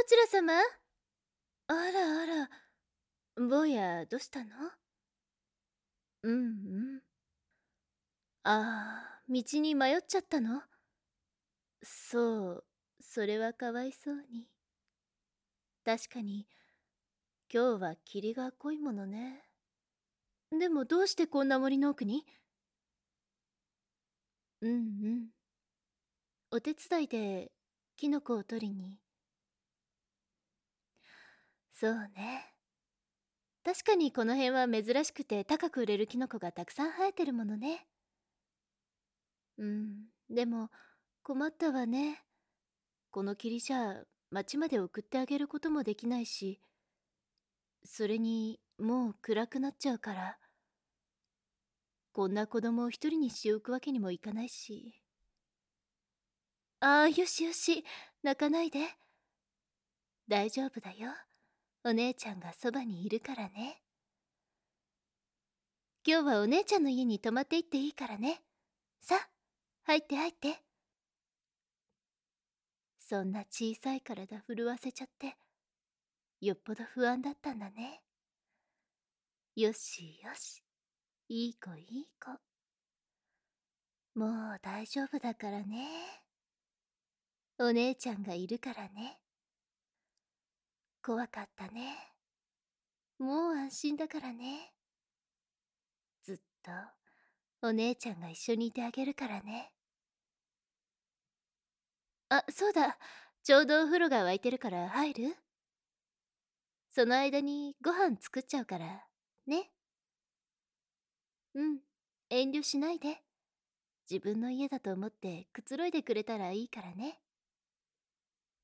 ちら様。あらあら、坊やどうしたの？うんうん。ああ、道に迷っちゃったの？そう、それはかわいそうに。確かに、今日は霧が濃いものね。でもどうしてこんな森の奥に？うんうん。お手伝いで、キノコを取りに。そうね。確かにこの辺は珍しくて高く売れるキノコがたくさん生えてるものね。うん、でも困ったわね。この霧じゃ町まで送ってあげることもできないし、それにもう暗くなっちゃうから、こんな子供を一人にしておくわけにもいかないし。ああ、よしよし、泣かないで。大丈夫だよ。お姉ちゃんがそばにいるからね。今日はお姉ちゃんの家に泊まっていっていいからね。さあ、入って入って。そんな小さい体震わせちゃって、よっぽど不安だったんだね。よしよし。いい子いい子。もう大丈夫だからね。お姉ちゃんがいるからね。怖かったね。もう安心だからね。ずっとお姉ちゃんが一緒にいてあげるからね。あ、そうだ。ちょうどお風呂が沸いてるから入る？その間にご飯作っちゃうから。ね。うん。遠慮しないで。自分の家だと思ってくつろいでくれたらいいからね。